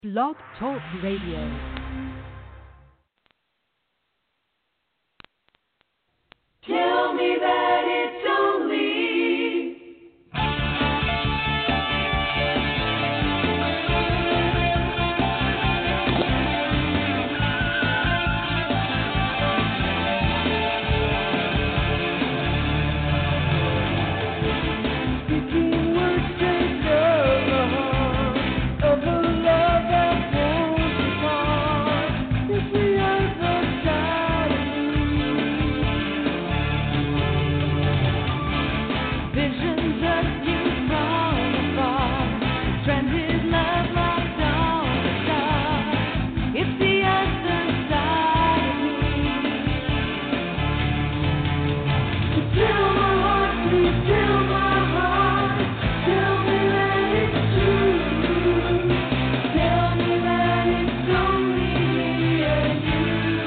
Blog Talk Radio. Tell me that it's only speaking words straight from the heart of a love that won't depart. It's the other side of me. Visions of you from afar, stranded love locked on the star. It's the other side of me. Tell my heart, please tell my heart, tell me that it's true. Tell me that it's only me and you.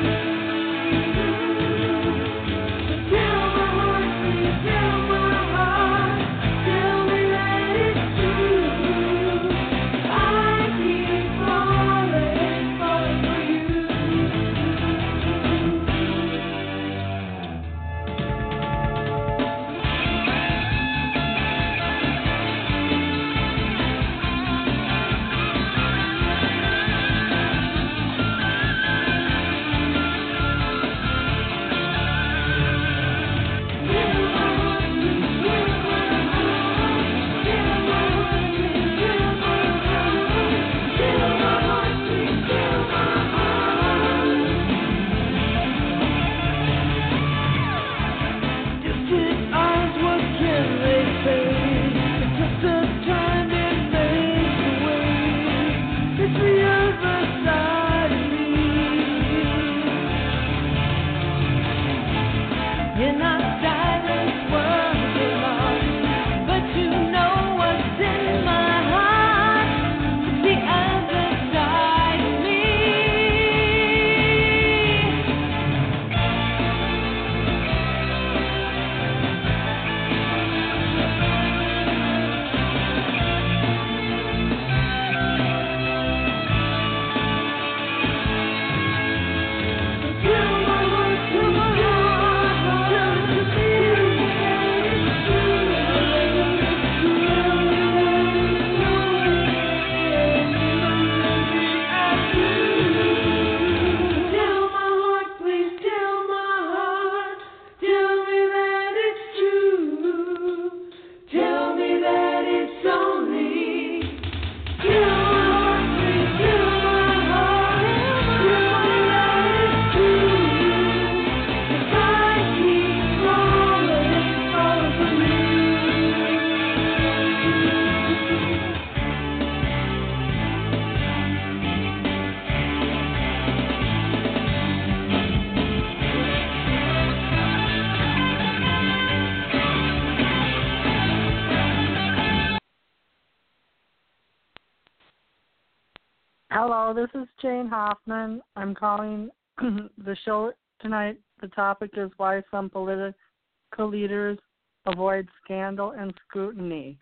Tell my heart, please tell my heart, tell me that it's true. I keep falling for you. Distant eyes, what can they say? It's just a time that fades away. It's the other side of me. In our silence, words are lost, but you know what's in my heart. It's the other side of me. Tell my heart, tell my heart, tell it to me that it's true. Tell me that it's only you. Tell my heart, please tell my heart, tell me that it's true. Tell me that it's only. Tell my heart, please tell my heart, tell me that it's true. 'Cause I keep falling for you. Hello, this is Jane Hoffman. I'm calling the show tonight. The topic is why some political leaders avoid scandal and scrutiny.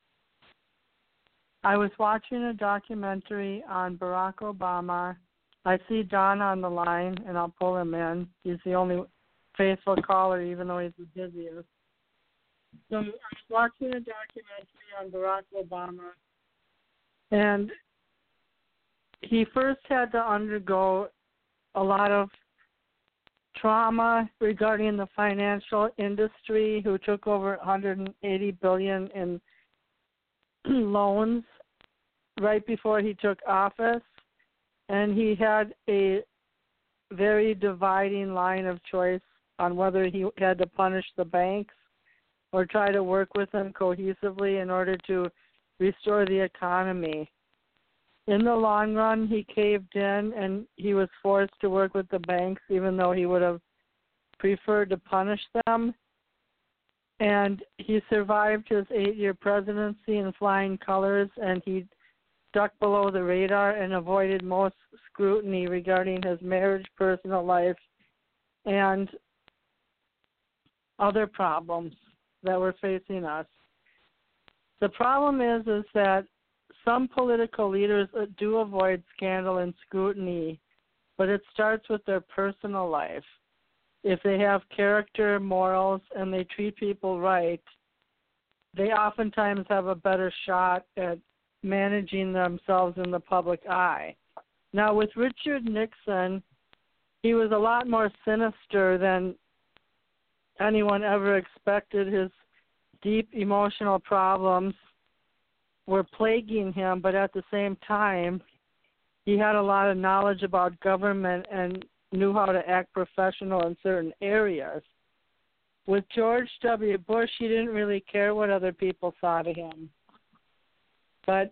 I was watching a documentary on Barack Obama. I see John on the line, and I'll pull him in. He's the only faithful caller, even though he's the busiest. So I was watching a documentary on Barack Obama, and he first had to undergo a lot of trauma regarding the financial industry, who took over $180 billion in loans right before he took office, and he had a very dividing line of choice on whether he had to punish the banks or try to work with them cohesively in order to restore the economy. In the long run, he caved in, and he was forced to work with the banks, even though he would have preferred to punish them. And he survived his 8-year presidency in flying colors, and he ducked below the radar and avoided most scrutiny regarding his marriage, personal life, and other problems that were facing us. The problem is that some political leaders do avoid scandal and scrutiny, but it starts with their personal life. If they have character, morals, and they treat people right, they oftentimes have a better shot at managing themselves in the public eye. Now, with Richard Nixon, he was a lot more sinister than anyone ever expected. His deep emotional problems were plaguing him, but at the same time, he had a lot of knowledge about government and knew how to act professional in certain areas. With George W. Bush, he didn't really care what other people thought of him. But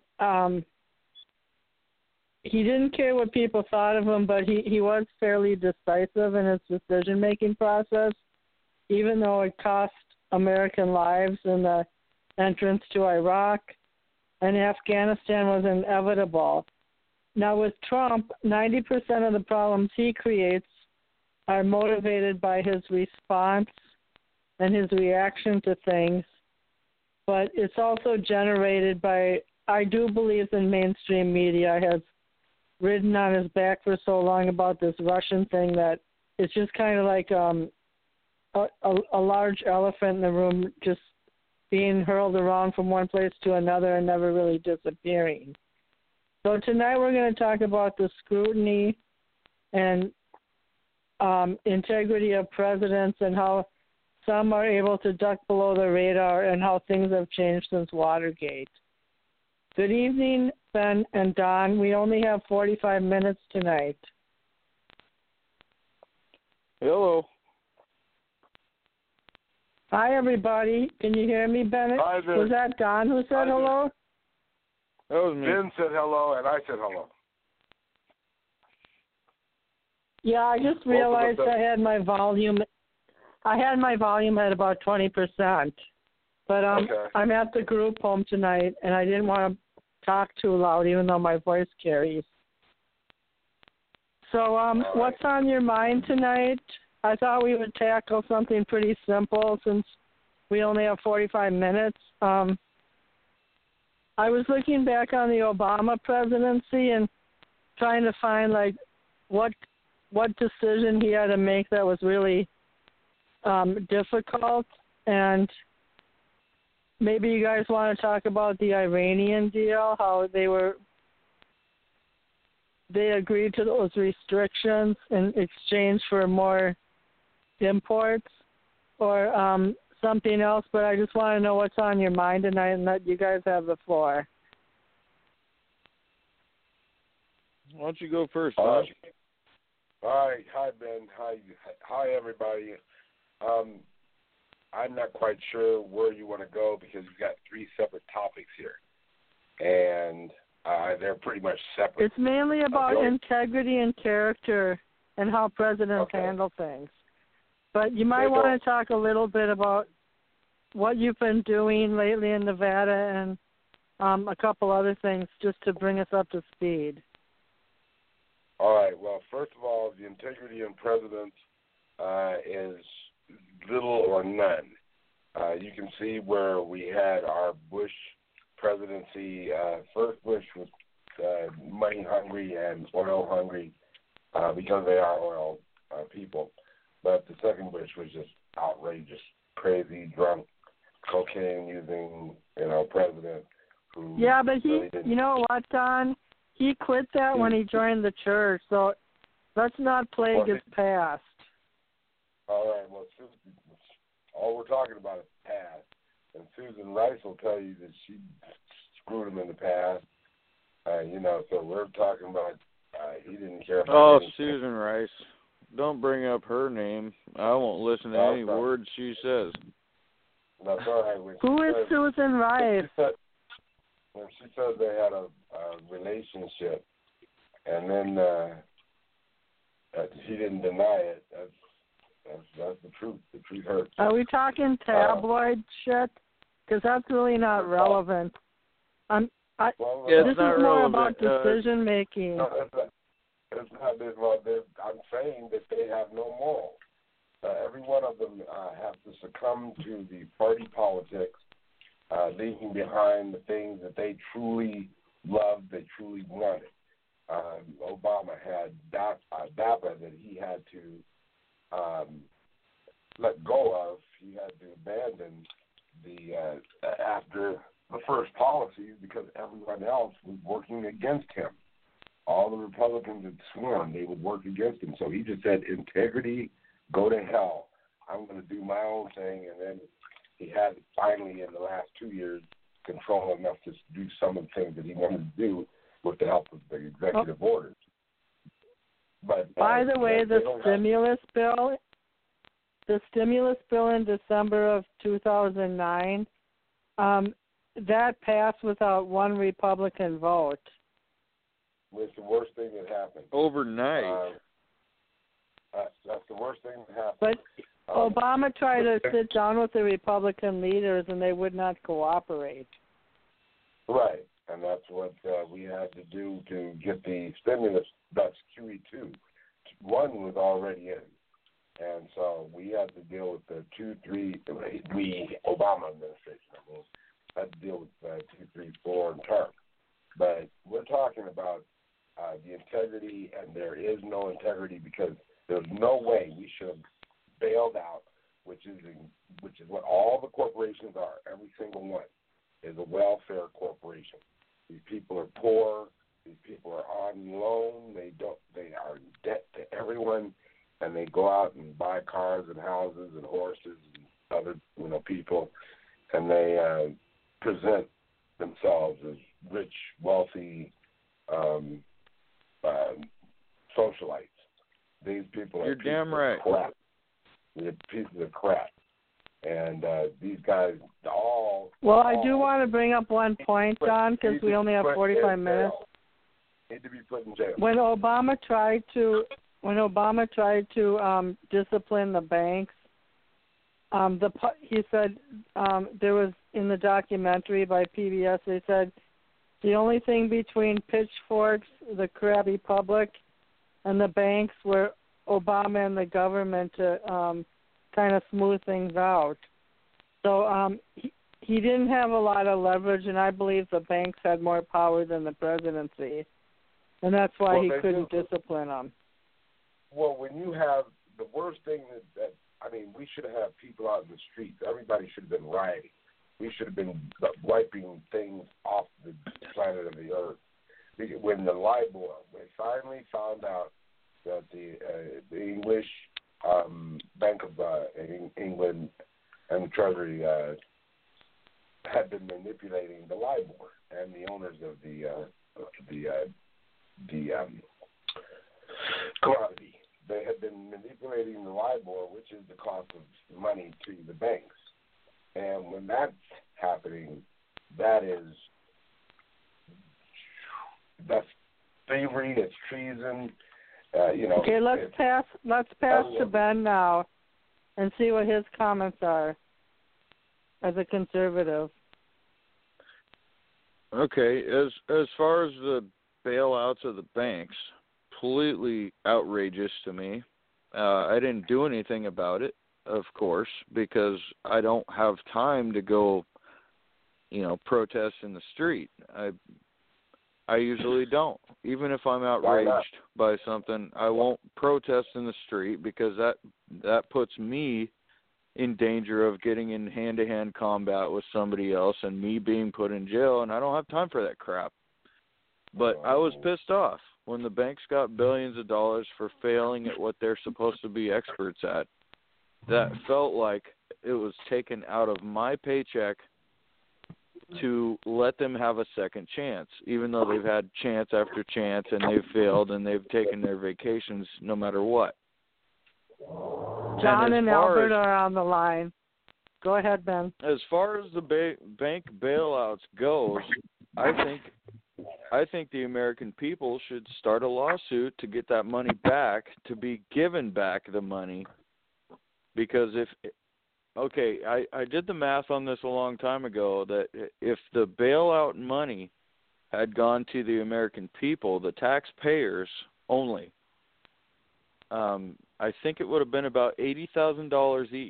he didn't care what people thought of him, but he was fairly decisive in his decision-making process, even though it cost American lives in the entrance to Iraq, and Afghanistan was inevitable. Now with Trump, 90% of the problems he creates are motivated by his response and his reaction to things, but it's also generated by, I do believe the mainstream media has ridden on his back for so long about this Russian thing that it's just kind of like a large elephant in the room just being hurled around from one place to another and never really disappearing. So tonight we're going to talk about the scrutiny and integrity of presidents and how some are able to duck below the radar and how things have changed since Watergate. Good evening, Ben and Don. We only have 45 minutes tonight. Hello. Hi, everybody. Can you hear me, Bennett? Hi, Ben. Was that Don who said hello? That was me. Ben said hello, and I said hello. Yeah, I just realized I had my volume. I had my volume at about 20%, but Okay. I'm at the group home tonight, and I didn't want to talk too loud, even though my voice carries. So, what's on your mind tonight? I thought we would tackle something pretty simple since we only have 45 minutes. I was looking back on the Obama presidency and trying to find like what decision he had to make that was really difficult, and maybe you guys want to talk about the Iranian deal, how they agreed to those restrictions in exchange for more imports or something else, but I just want to know what's on your mind tonight and let you guys have the floor. Why don't you go first, All Josh? right. Hi, Ben. Hi, everybody. I'm not quite sure where you want to go because we've got three separate topics here, and they're pretty much separate. It's mainly about integrity and character and how presidents handle things. But you might want to talk a little bit about what you've been doing lately in Nevada and a couple other things just to bring us up to speed. All right. Well, first of all, the integrity in presidents is little or none. You can see where we had our Bush presidency. First Bush was money hungry and oil hungry because they are oil people. But the second Bush was just outrageous, crazy, drunk, cocaine using, president. Who yeah, but really you know what, Don? He quit that when he joined the church, so let's not plague his past. All right, well, all we're talking about is past. And Susan Rice will tell you that she screwed him in the past. So we're talking about he didn't care about anything. Susan Rice. Don't bring up her name. I won't listen to any words she says. That's all right. Who is Susan Rice? When she said they had a relationship, and then he didn't deny it, that's the truth. The truth hurts. Are we talking tabloid shit? Because that's really not relevant. This is more about decision making. It's not this. Well, I'm saying that they have no morals. Every one of them have to succumb to the party politics, leaving behind the things that they truly loved, they truly wanted. Obama had DAPA that he had to let go of. He had to abandon after the first policies because everyone else was working against him. All the Republicans had sworn they would work against him. So he just said, integrity, go to hell. I'm going to do my own thing. And then he had finally, in the last 2 years, control enough to do some of the things that he wanted to do with the help of the executive orders. But by the way, the stimulus bill in December of 2009, that passed without one Republican vote. Was the worst thing that happened. Overnight. That's the worst thing that happened. But Obama tried to sit down with the Republican leaders, and they would not cooperate. Right, and that's what we had to do to get the stimulus. That's QE2. One was already in, and so we had to deal with the 2, 3. Obama administration, had to deal with 2, 3, 4 and term. But we're talking about the integrity, and there is no integrity because there's no way we should have bailed out, which is what all the corporations are. Every single one is a welfare corporation. These people are poor. These people are on loan. They are in debt to everyone, and they go out and buy cars and houses and horses and other people, and they present themselves as rich, wealthy socialites. These people are pieces of crap. They're pieces of crap. And these guys all... Well, I do want to bring up one point, John, because we only have 45 minutes. Need to be put in jail. When Obama tried to discipline the banks, he said there was in the documentary by PBS. They said the only thing between pitchforks, the crabby public, and the banks were Obama and the government to kind of smooth things out. So he didn't have a lot of leverage, and I believe the banks had more power than the presidency, and that's why he couldn't discipline them. Well, when you have the worst thing that we should have people out in the streets. Everybody should have been rioting. We should have been wiping things off the planet of the earth. When the LIBOR, we finally found out that the English Bank of England and the Treasury had been manipulating the LIBOR, and the owners of the commodity. They had been manipulating the LIBOR, which is the cost of money to the banks. And when that's happening, that's thievery, it's treason. Okay, let's pass to Ben now and see what his comments are as a conservative. Okay, as far as the bailouts of the banks, completely outrageous to me. I didn't do anything about it, of course, because I don't have time to go, protest in the street. I usually don't. Even if I'm outraged by something, I won't protest in the street because that puts me in danger of getting in hand-to-hand combat with somebody else and me being put in jail, and I don't have time for that crap. But I was pissed off when the banks got billions of dollars for failing at what they're supposed to be experts at. That felt like it was taken out of my paycheck to let them have a second chance, even though they've had chance after chance and they've failed and they've taken their vacations no matter what. John and Albert are on the line. Go ahead, Ben. As far as the bank bailouts goes, I think the American people should start a lawsuit to get that money back, to be given back the money. Because I did the math on this a long time ago, that if the bailout money had gone to the American people, the taxpayers only, I think it would have been about $80,000 each.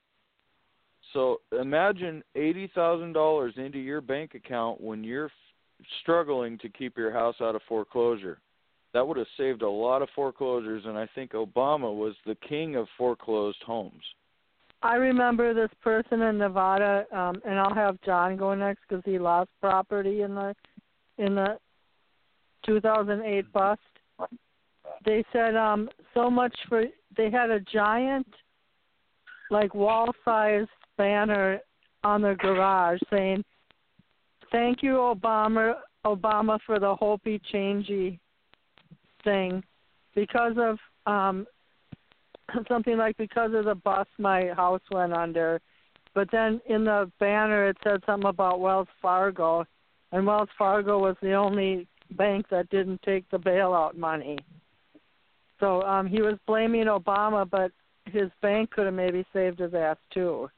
So imagine $80,000 into your bank account when you're struggling to keep your house out of foreclosure. That would have saved a lot of foreclosures, and I think Obama was the king of foreclosed homes. I remember this person in Nevada, and I'll have John go next because he lost property in the 2008 bust. They said so much for, they had a giant, like, wall-sized banner on their garage saying, "Thank you, Obama for the Hopi Changey thing. Because of something like, because of the bust, my house went under." But then in the banner it said something about Wells Fargo, and Wells Fargo was the only bank that didn't take the bailout money. So he was blaming Obama, but his bank could have maybe saved his ass too.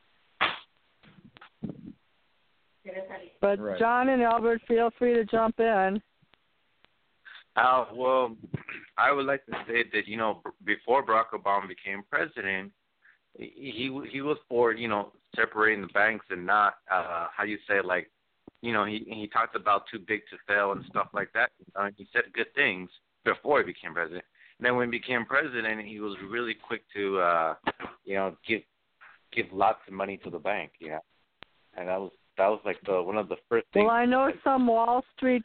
But Right. John and Albert, feel free to jump in. Well, I would like to say that, you know, before Barack Obama became president, he was for, you know, separating the banks and not, how you say, like, you know, he talked about too big to fail and stuff like that. He said good things before he became president. And then when he became president, he was really quick to, you know, give lots of money to the bank, you know. And that was like one of the first things. Well, I know some Wall Street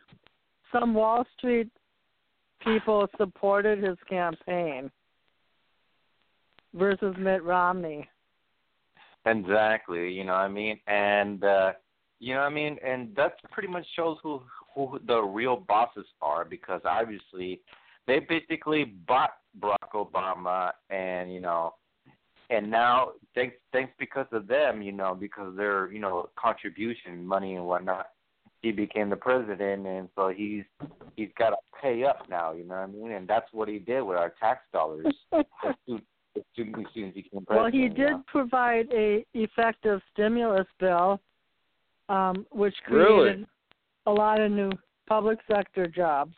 people supported his campaign versus Mitt Romney. Exactly, you know what I mean? And, you know what I mean? And that pretty much shows who the real bosses are, because obviously they basically bought Barack Obama, and, you know, and now thanks because of them, you know, because their, you know, contribution money and whatnot, he became the president, and so he's got to pay up now, you know what I mean? And that's what he did with our tax dollars as soon as he became president. Well, he did you know? provide a effective stimulus bill, which created a lot of new public sector jobs.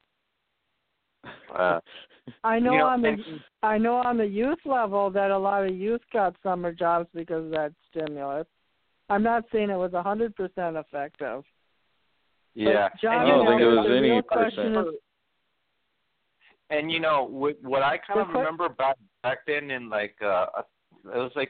I know, I know on the youth level that a lot of youth got summer jobs because of that stimulus. I'm not saying it was 100% effective. Yeah, But John, I don't think it was the any real question is, and you know what I kind of remember back then in like it was like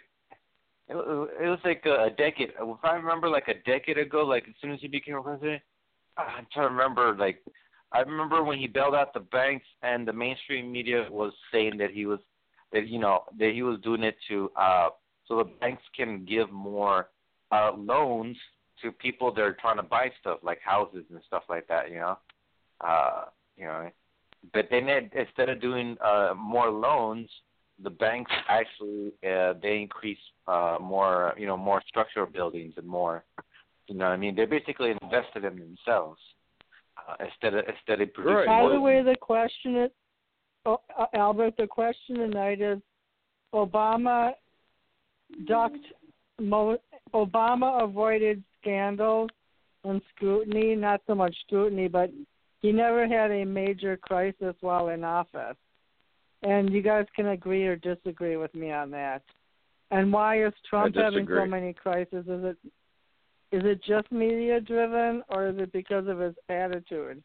a decade. If I remember, like a decade ago, like as soon as he became president, I'm trying to remember. Like I remember when he bailed out the banks, and the mainstream media was saying that he was doing it to so the banks can give more loans to people that are trying to buy stuff like houses and stuff like that. You know. But then instead of doing more loans, the banks actually they increase more structural buildings and more. You know what I mean? They basically invested in themselves instead of producing. Right. By the way, the question is, Albert, the question tonight is, Obama avoided scandals and scrutiny, not so much scrutiny, but he never had a major crisis while in office. And you guys can agree or disagree with me on that. And why is Trump having so many crises? Is it just media driven, or is it because of his attitude?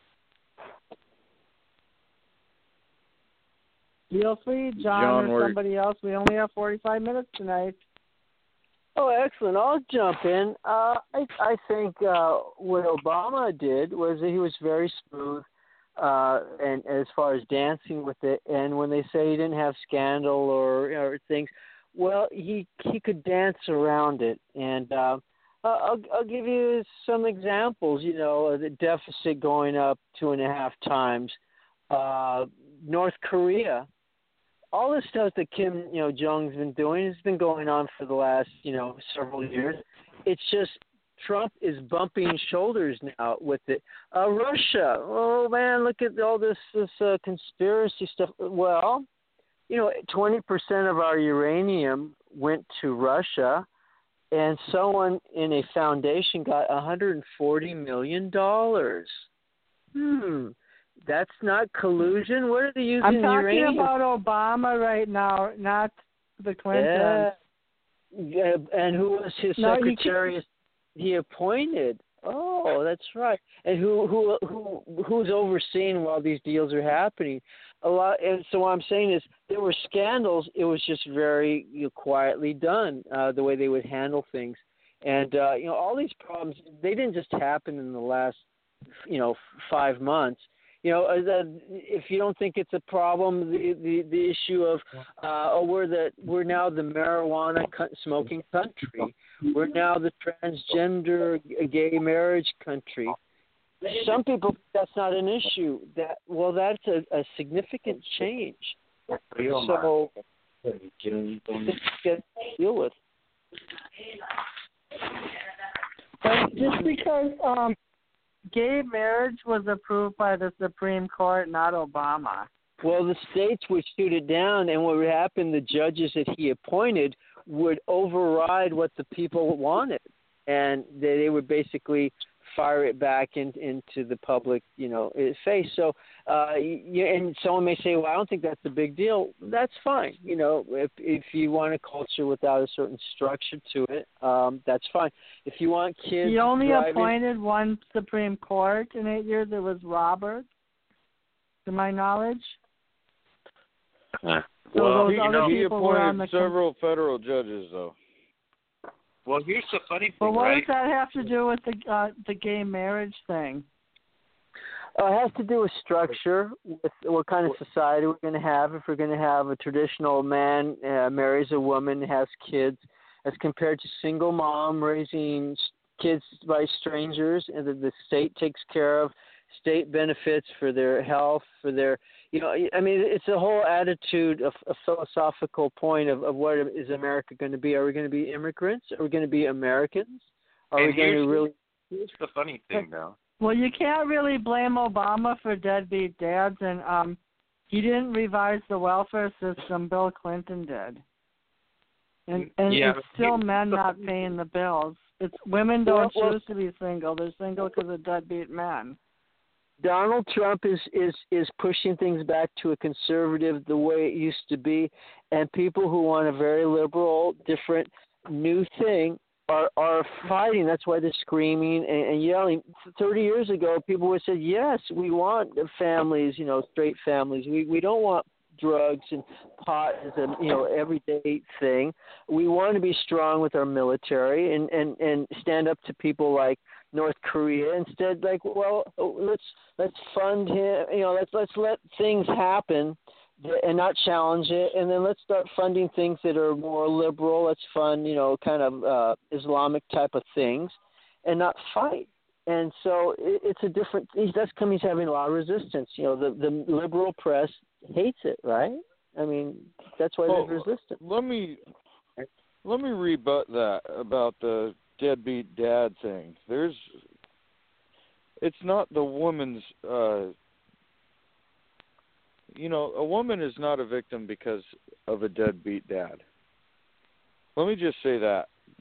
Feel free, John or somebody else. We only have 45 minutes tonight. Oh, excellent. I'll jump in. I think what Obama did was that he was very smooth and as far as dancing with it. And when they say he didn't have scandal or things, well, he could dance around it. And I'll give you some examples. You know, the deficit going up 2.5 times. North Korea. All this stuff that Kim, Jong's been doing has been going on for the last, several years. It's just Trump is bumping shoulders now with it. Russia, oh man, look at all this conspiracy stuff. Well, 20% of our uranium went to Russia, and someone in a foundation got $140 million. That's not collusion. What are they using I'm talking uranium? about Obama right now, not the Clintons. Yeah. And who was his secretary he appointed? Oh, No, that's right. And who's overseeing while these deals are happening? A lot. And so what I'm saying is, there were scandals. It was just very quietly done, the way they would handle things. And all these problems, they didn't just happen in the last 5 months. If you don't think it's a problem, the issue of we're now the marijuana smoking country. We're now the transgender gay marriage country. Some people think that's not an issue. That's a significant change. So get deal with. But just because gay marriage was approved by the Supreme Court, not Obama. Well, the states would shoot it down, and what would happen, the judges that he appointed would override what the people wanted, and they would basically fire it back into the public, face. So, and someone may say, well, I don't think that's a big deal. That's fine. If you want a culture without a certain structure to it, that's fine. If you want kids, he only appointed one Supreme Court in 8 years. It was Roberts, to my knowledge. Well, he appointed several federal judges, though. Well, here's the funny thing, But what right? does that have to do with the gay marriage thing? It has to do with structure, with what kind of society we're going to have. If we're going to have a traditional man marries a woman, has kids, as compared to single mom raising kids by strangers, and the state takes care of state benefits for their health, for their, it's a whole attitude, a philosophical point of what is America going to be. Are we going to be immigrants? Are we going to be Americans? Are we going to really? Here's the funny thing, though. Well, you can't really blame Obama for deadbeat dads, and he didn't revise the welfare system. Bill Clinton did. And it's still men not paying the bills. It's women don't choose to be single. They're single because of deadbeat men. Donald Trump is pushing things back to a conservative the way it used to be, and people who want a very liberal, different, new thing are fighting. That's why they're screaming and yelling. 30 years ago, people would have said, yes, we want families, straight families. We don't want drugs and pot as a everyday thing. We want to be strong with our military and stand up to people like North Korea. Instead, let's fund him. Let's let things happen and not challenge it, and then let's start funding things that are more liberal. Let's fund kind of Islamic type of things, and not fight. And so it's a different. That's coming. He's having a lot of resistance. The liberal press hates it, right? I mean, that's why there's resistance. Let me rebut that about the deadbeat dad thing. It's not the woman's. A woman is not a victim because of a deadbeat dad. Let me just say that.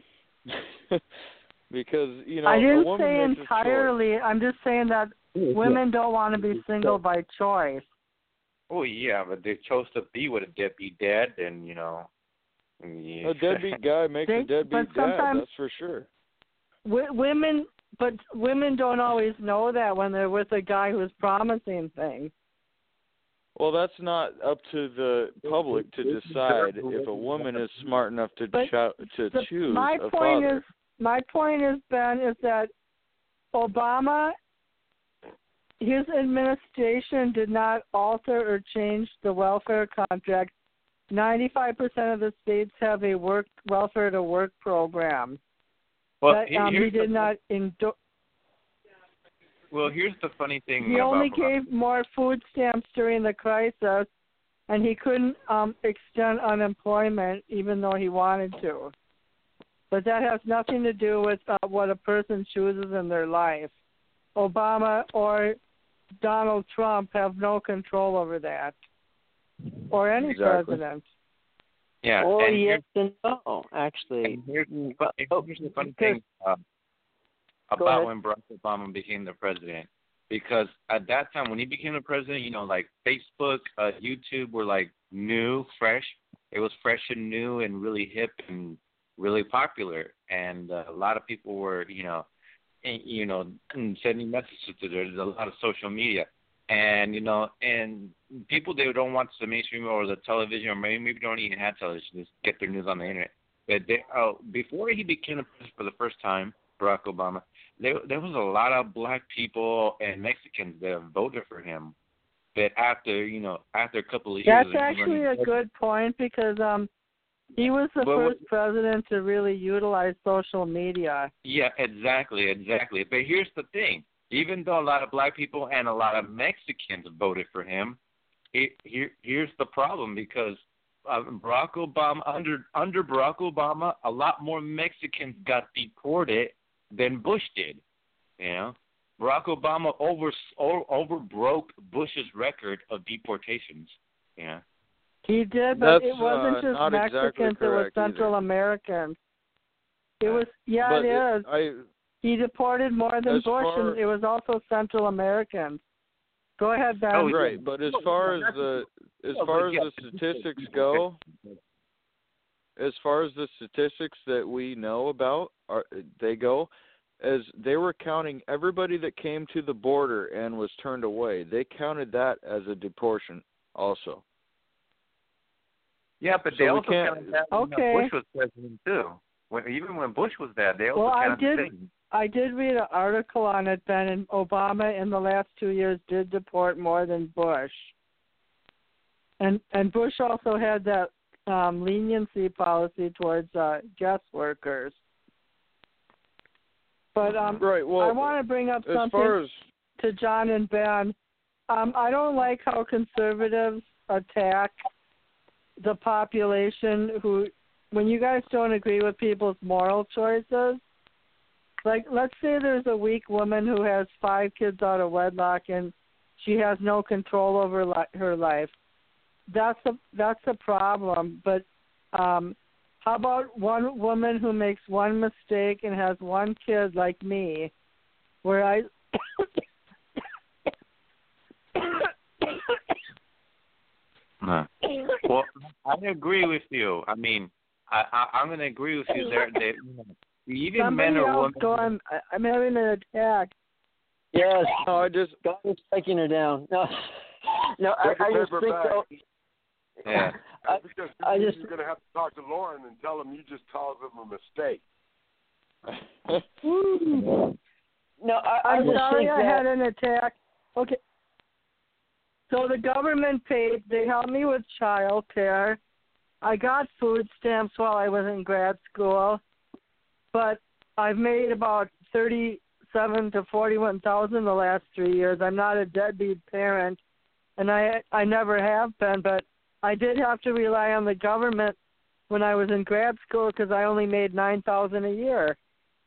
Because, I didn't say entirely. I'm just saying that women don't want to be single by choice. Oh, yeah, but they chose to be with a deadbeat dad, and, Yeah. A deadbeat guy makes a deadbeat dad, that's for sure. Women don't always know that when they're with a guy who's promising things. Well, that's not up to the public to decide if a woman is smart enough to choose a father. My point is, Ben, is that Obama, his administration did not alter or change the welfare contract. 95% of the states have a welfare to work program. Well, he did not endorse. Well, here's the funny thing. He only gave more food stamps during the crisis, and he couldn't extend unemployment even though he wanted to. But that has nothing to do with what a person chooses in their life. Obama or Donald Trump have no control over that, or any president. Yeah. Or yes and no, actually. And here's the funny thing about when Barack Obama became the president. Because at that time, when he became the president, like Facebook, YouTube were like new, fresh. It was fresh and new and really hip and really popular. And a lot of people were, and sending messages to there. There's a lot of social media, and and people they don't watch the mainstream or the television, or maybe don't even have television, just get their news on the internet. But before he became the president for the first time, Barack Obama, there was a lot of black people and Mexicans that voted for him. That after a couple of years, that's actually a good point because he was the first president to really utilize social media. Yeah, exactly. But here's the thing: even though a lot of black people and a lot of Mexicans voted for him, here's the problem because Barack Obama under Barack Obama, a lot more Mexicans got deported than Bush did. Barack Obama overbroke Bush's record of deportations. Yeah. He did, but it wasn't just not Mexicans, exactly it was Central either. Americans. It was, but it is. He deported more than Bush, and it was also Central Americans. Go ahead, Ben. Oh, right, but as far as the statistics go, as far as the statistics that we know about, as they were counting everybody that came to the border and was turned away. They counted that as a deportation also. Yeah, but they also counted that when Bush was president too. Even when Bush was there, they also counted things. I did read an article on it, Ben, and Obama in the last 2 years did deport more than Bush. And Bush also had that leniency policy towards guest workers. But right, well, I want to bring up something to John and Ben. I don't like how conservatives attack the population when you guys don't agree with people's moral choices. Like, let's say there's a weak woman who has 5 kids out of wedlock and she has no control over her life. That's a problem. But how about one woman who makes one mistake and has one kid like me, where I Well, I agree with you. I mean, I'm going to agree with you there. That even somebody men or else women. I'm having an attack. Yes. No, God is taking her down. No, I just think so. Yeah. Because you're going to have to talk to Lauren and tell him you just caused him a mistake. No, I'm just sorry think I had an attack. Okay. So the government paid. They helped me with child care. I got food stamps while I was in grad school, but I've made about $37,000 to $41,000 the last 3 years. I'm not a deadbeat parent, and I never have been. But I did have to rely on the government when I was in grad school because I only made $9,000 a year.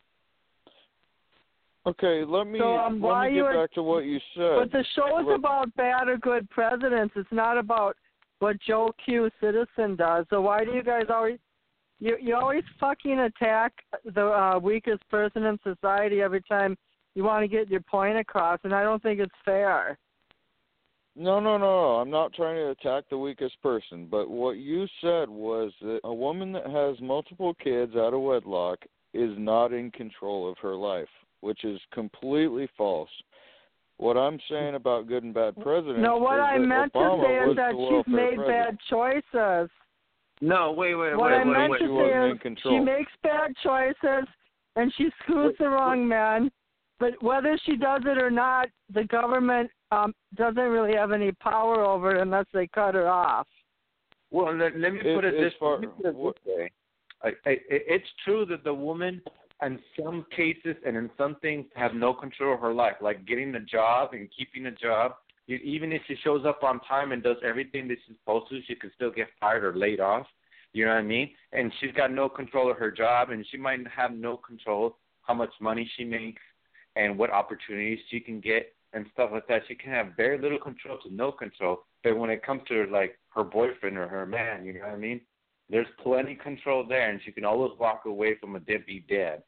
Okay, let me get back to what you said. But the show is about bad or good presidents. It's not about what Joe Q. Citizen does. So why do you guys always you always fucking attack the weakest person in society every time you want to get your point across, and I don't think it's fair. No. I'm not trying to attack the weakest person, but what you said was that a woman that has multiple kids out of wedlock is not in control of her life, which is completely false. What I'm saying about good and bad presidents what I meant to say is that she's made bad choices. No, wait. What I meant to say is she makes bad choices and she screws the wrong man. But whether she does it or not, the government doesn't really have any power over it unless they cut her off. Well, let me put it this way. It's true that the woman, in some cases and in some things, have no control of her life, like getting a job and keeping a job. Even if she shows up on time and does everything that she's supposed to, she could still get fired or laid off. You know what I mean? And she's got no control of her job, and she might have no control how much money she makes and what opportunities she can get and stuff like that. She can have very little control to no control. But when it comes to, like, her boyfriend or her man, you know what I mean? There's plenty of control there, and she can always walk away from a deadbeat dad.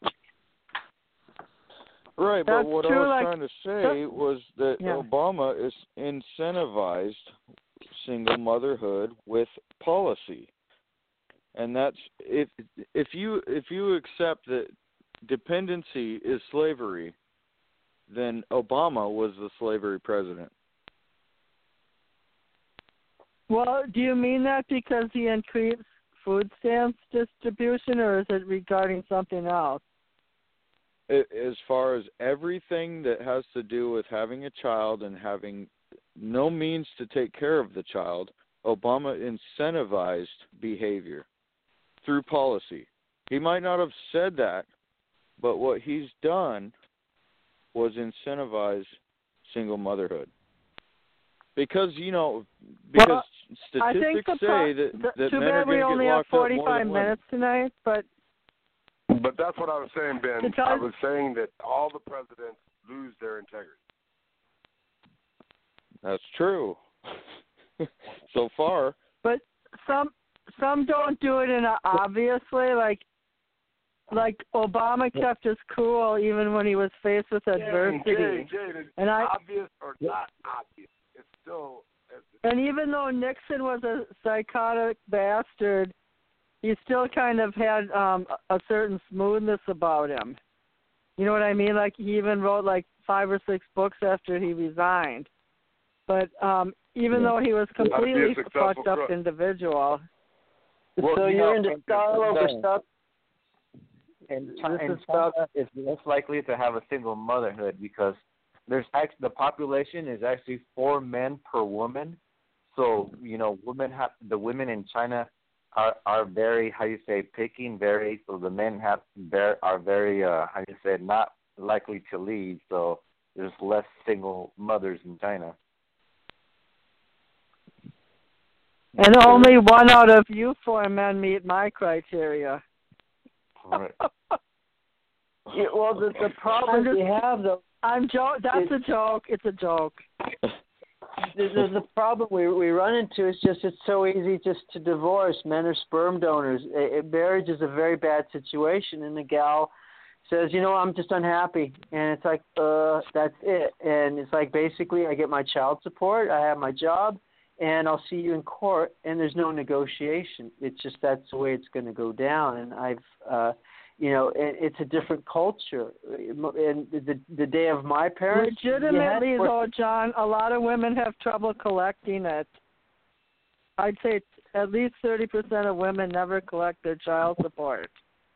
Right, but what I was trying to say was that Obama is incentivized single motherhood with policy. And that's if you accept that dependency is slavery, then Obama was the slavery president. Well, do you mean that because he increased food stamps distribution, or is it regarding something else? As far as everything that has to do with having a child and having no means to take care of the child, Obama incentivized behavior through policy. He might not have said that, but what he's done was incentivize single motherhood. Because, statistics say that too men are bad we going to only get have locked up more 45 than women. minutes tonight, but that's what I was saying, Ben. Because- I was saying that all the presidents lose their integrity. That's true. So far. But some don't do it in an obvious way, like Obama kept his cool even when he was faced with adversity. Jay, and obvious or not obvious, it's still. And even though Nixon was a psychotic bastard, he still kind of had a certain smoothness about him. You know what I mean? Like he even wrote like 5 or 6 books after he resigned. But even though he was completely fucked up individual. So you're into style over stuff. And China is less likely to have a single motherhood because the population is actually 4 men per woman. So the women in China are very picking very. So the men are very not likely to lead. So there's less single mothers in China. And only 1 out of you 4 men meet my criteria. Right. Well, the problem we have, though... That's a joke. It's a joke. There's a problem we run into. It's so easy just to divorce. Men are sperm donors. Marriage is a very bad situation, and the gal says, I'm just unhappy. And it's like, that's it. And it's like, basically, I get my child support, I have my job, and I'll see you in court, and there's no negotiation. It's just that's the way it's going to go down. And it's a different culture. And the day of my parents... Legitimately, though, John, a lot of women have trouble collecting it. I'd say at least 30% of women never collect their child support.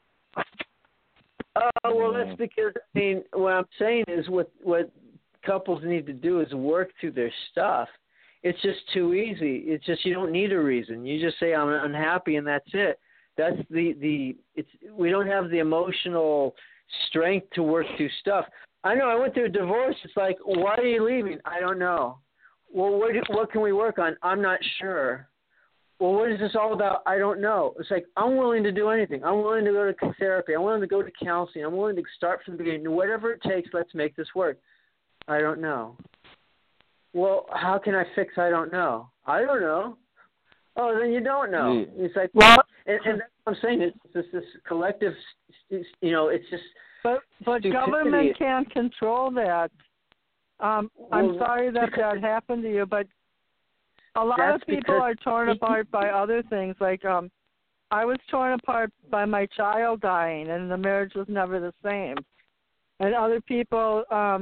Well, that's because, what I'm saying is what couples need to do is work through their stuff. It's just too easy. It's just you don't need a reason. You just say I'm unhappy and that's it. That's we don't have the emotional strength to work through stuff. I know I went through a divorce. It's like, why are you leaving? I don't know. Well, what can we work on? I'm not sure. Well, what is this all about? I don't know. It's like, I'm willing to do anything. I'm willing to go to therapy. I'm willing to go to counseling. I'm willing to start from the beginning. Whatever it takes, let's make this work. I don't know. Well, how can I fix I don't know? I don't know. Oh, then you don't know. It's like, and that's what I'm saying. It's just this collective, it's just. But government can't control that. I'm sorry that happened to you, but a lot of people are torn apart by other things. Like I was torn apart by my child dying, and the marriage was never the same. And other people,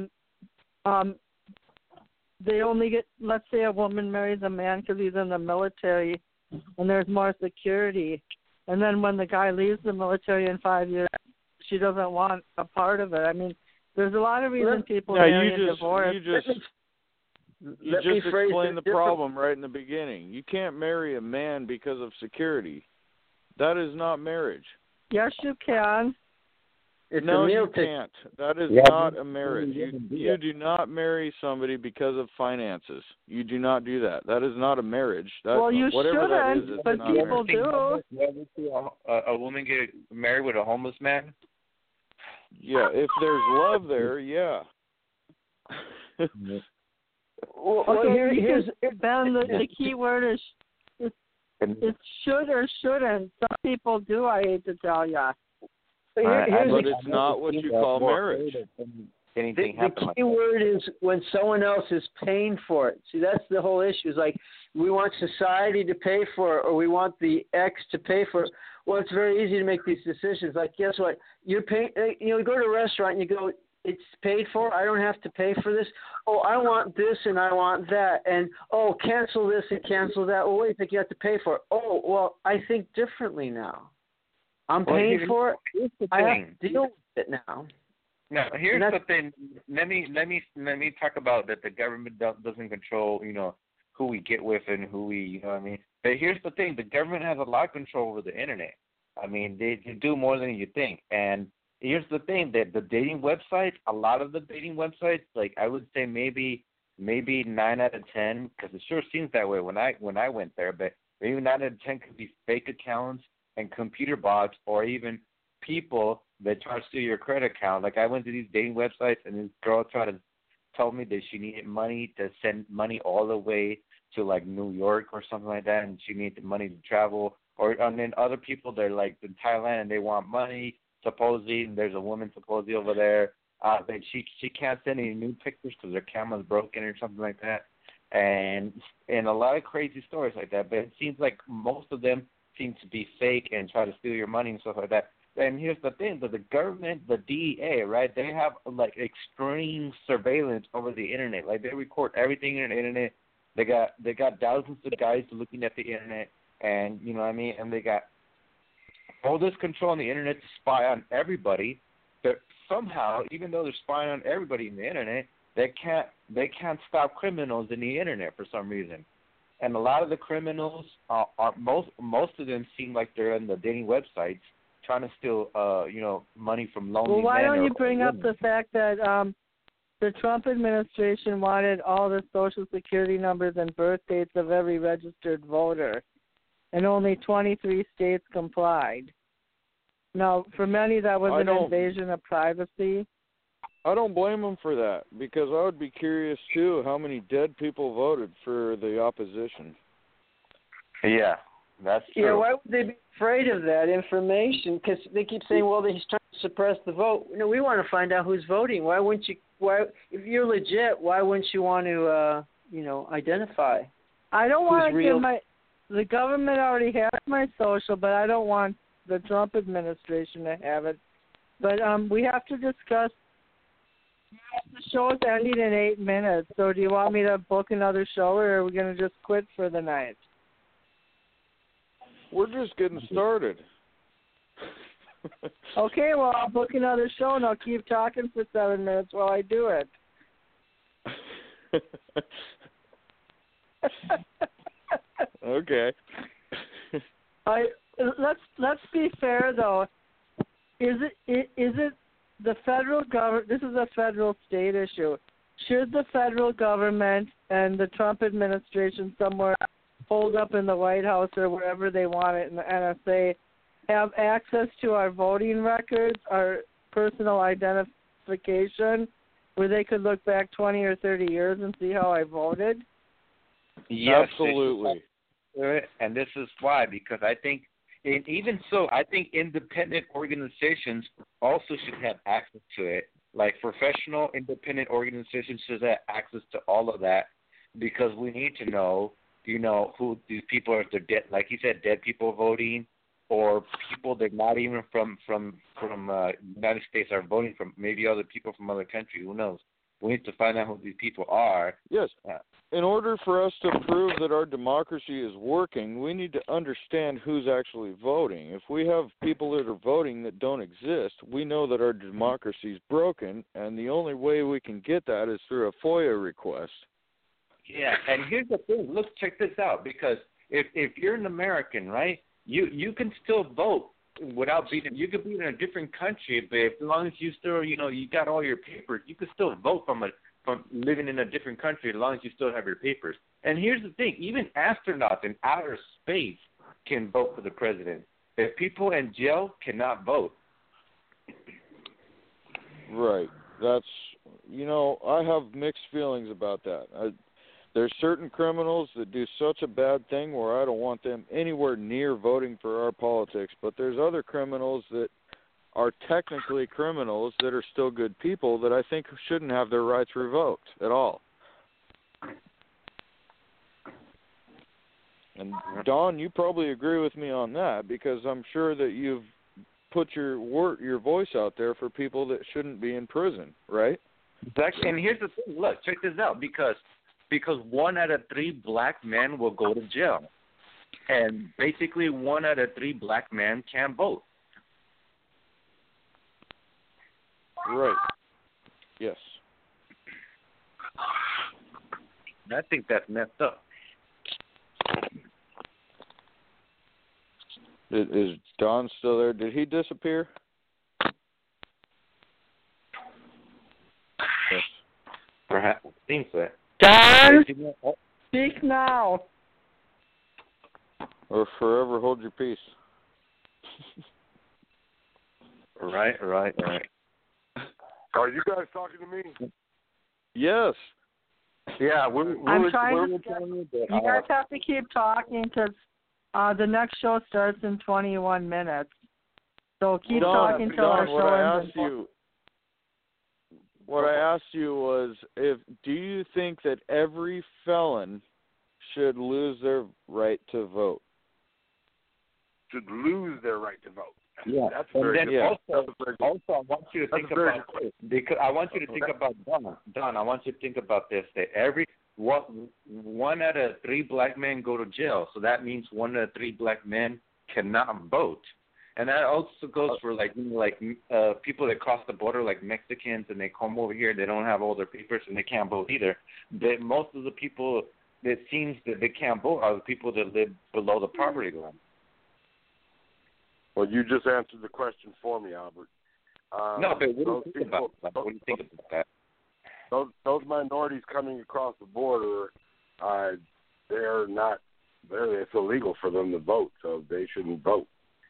they only get, let's say a woman marries a man because he's in the military and there's more security. And then when the guy leaves the military in 5 years, she doesn't want a part of it. There's a lot of reasons people marry and divorce. You just explained the problem right in the beginning. You can't marry a man because of security. That is not marriage. Yes, you can. No, you can't. That is not a marriage. You do not marry somebody because of finances. You do not do that. That is not a marriage. Well, you shouldn't, but people do. You ever see a woman get married with a homeless man? Yeah, if there's love there, yeah. Here's Ben. The key word is should or shouldn't. Some people do. I hate to tell you. But it's not what you call marriage. The key word is when someone else is paying for it. See, that's the whole issue. It's like we want society to pay for it, or we want the ex to pay for it. Well, it's very easy to make these decisions. Like, guess what? You're paying. You go to a restaurant and you go, It's paid for. I don't have to pay for this. Oh, I want this and I want that. And, oh, cancel this and cancel that. Oh, wait, but you have to pay for it. Oh, well, I think differently now. I'm paying for it. I have to deal with it now. Now, here's the thing. Let me talk about that. The government doesn't control, who we get with and who we, you know what I mean. But here's the thing: the government has a lot of control over the internet. I mean, they do more than you think. And here's the thing: that the dating websites, a lot of the dating websites, like I would say maybe 9 out of 10, because it sure seems that way when I went there. But maybe 9 out of 10 could be fake accounts and computer bots, or even people that try to steal your credit account. Like I went to these dating websites, and this girl tried to tell me that she needed money to send money all the way to like New York or something like that, and she needed the money to travel. And then other people, they're like in Thailand and they want money supposedly, and there's a woman supposedly over there, but she can't send any new pictures because her camera's broken or something like that, and a lot of crazy stories like that. But it seems like most of them seem to be fake and try to steal your money and stuff like that. And here's the thing, that the government, the DEA, right, they have, like, extreme surveillance over the Internet. Like, they record everything on the Internet. They got thousands of guys looking at the Internet, and, you know what I mean, and they got all this control on the Internet to spy on everybody. But somehow, even though they're spying on everybody in the Internet, they can't stop criminals in the Internet for some reason. And a lot of the criminals, most of them seem like they're on the dating websites, trying to steal, money from lonely men. Well, why don't you bring up the fact that the Trump administration wanted all the Social Security numbers and birth dates of every registered voter, and only 23 states complied. Now, for many, that was an invasion of privacy. I don't blame them for that, because I would be curious, too, how many dead people voted for the opposition. Yeah, that's true. Yeah, why would they be afraid of that information? Because they keep saying, well, he's trying to suppress the vote. No, we want to find out who's voting. Why wouldn't you? If you're legit, why wouldn't you want to, identify? I don't want to give the government already has my social, but I don't want the Trump administration to have it. But we have to discuss. The show's ending in 8 minutes, so do you want me to book another show, or are we going to just quit for the night? We're just getting started. Okay, well, I'll book another show, and I'll keep talking for 7 minutes while I do it. Okay. Let's be fair, though. Is it the federal government? This is a federal state issue. Should the federal government and the Trump administration somewhere hold up in the White House or wherever they want it in the NSA have access to our voting records, our personal identification, where they could look back 20 or 30 years and see how I voted? Yes, absolutely. And this is why, because I think, and even so, I think independent organizations also should have access to it. Like professional independent organizations should have access to all of that, because we need to know, who these people are. If they're dead, like you said, dead people voting, or people that not even from United States are voting, from maybe other people from other countries. Who knows? We need to find out who these people are. Yes. In order for us to prove that our democracy is working, we need to understand who's actually voting. If we have people that are voting that don't exist, we know that our democracy is broken, and the only way we can get that is through a FOIA request. Yeah, and here's the thing. Let's check this out, because if you're an American, right, you can still vote without being. You could be in a different country, but as long as you still, you got all your papers, you can still vote from living in a different country as long as you still have your papers. And here's the thing: even astronauts in outer space can vote for the president. If people in jail cannot vote. Right. That's I have mixed feelings about that. There's certain criminals that do such a bad thing where I don't want them anywhere near voting for our politics, but there's other criminals that are technically criminals that are still good people that I think shouldn't have their rights revoked at all. And Don, you probably agree with me on that, because I'm sure that you've put your voice out there for people that shouldn't be in prison, right? Exactly. And here's the thing. Look, check this out. Because 1 out of 3 black men will go to jail, and basically 1 out of 3 black men can't vote. Right. Yes. I think that's messed up. Is Don still there? Did he disappear? Yes. Perhaps. Seems so. Don, speak now. Or forever hold your peace. Right. Are you guys talking to me? Yes. Yeah, I'm trying to. You guys have to keep talking because the next show starts in 21 minutes. So keep talking till our show ends. What I asked you was, do you think that every felon should lose their right to vote? Should lose their right to vote. Yeah, that's and then good. also, I want you to think about this, because I want you to think about Don. I want you to think about this: that one out of 3 black men go to jail, so that means 1 out of 3 black men cannot vote, and that also goes for people that cross the border, like Mexicans, and they come over here, they don't have all their papers and they can't vote either. But most of the people that seems that they can't vote are the people that live below the poverty line. Well, you just answered the question for me, Albert. No, but what do you think about that? What do you think about that? Those minorities coming across the border, it's illegal for them to vote, so they shouldn't vote.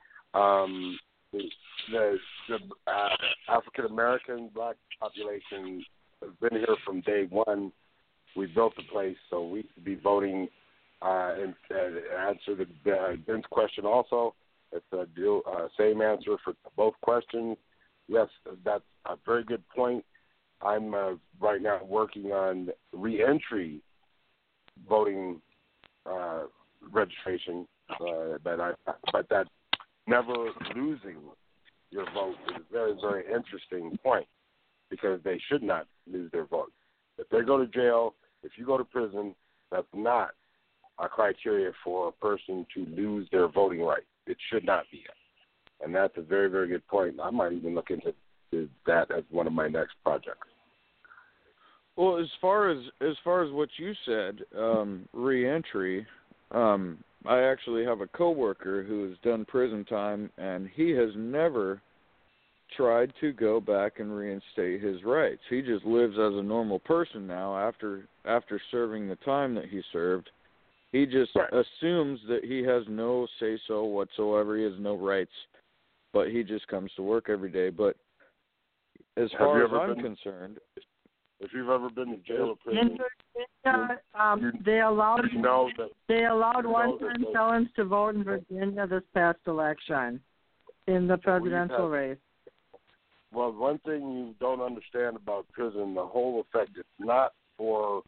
The African American black population has been here from day one. We built the place, so we should be voting. And answer the Ben's question also. It's a same answer for both questions. Yes, that's a very good point. I'm right now working on re-entry voting registration, but that never losing your vote is a very, very interesting point, because they should not lose their vote. If they go to jail, if you go to prison, that's not a criteria for a person to lose their voting right. It should not be. And that's a very, very good point. I might even look into that as one of my next projects. Well, as far as what you said, re-entry, I actually have a coworker who has done prison time, and he has never tried to go back and reinstate his rights. He just lives as a normal person now after serving the time that he served. He just assumes that he has no say-so whatsoever. He has no rights, but he just comes to work every day. But as far as I'm concerned, if you've ever been to jail or prison, they allowed one-time felons to vote in Virginia this past election in the presidential race. Well, one thing you don't understand about prison, the whole effect, it's not for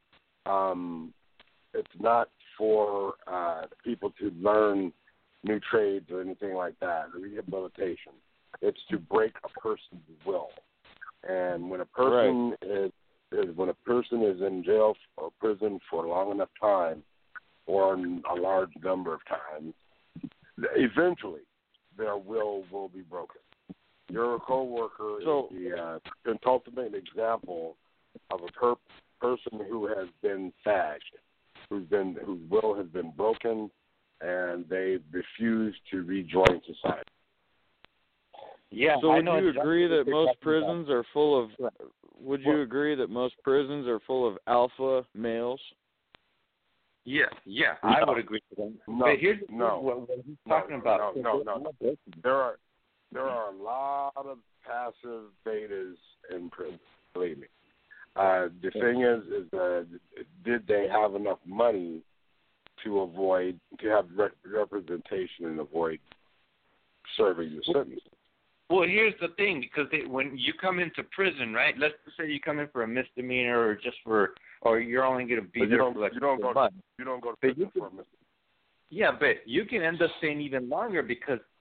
people to learn new trades or anything like that, rehabilitation. It's to break a person's will. And when a person is in jail or prison for a long enough time, or a large number of times, eventually their will be broken. Your coworker is the ultimate example of a person who has been sagged, whose will has been broken, and they refuse to rejoin society. Yeah. So would you agree that most prisons are full of? Would you agree that most prisons are full of alpha males? Yeah, I would agree with that. No, but here's what he's talking about. No. There are a lot of passive betas in prison. Believe me. The thing is, did they have enough money to have representation and avoid serving the sentence? Well, here's the thing, because when you come into prison, right? Let's just say you come in for a misdemeanor, or you're only going to be there for you don't go to prison for a misdemeanor. Yeah, but you can end up staying even longer, because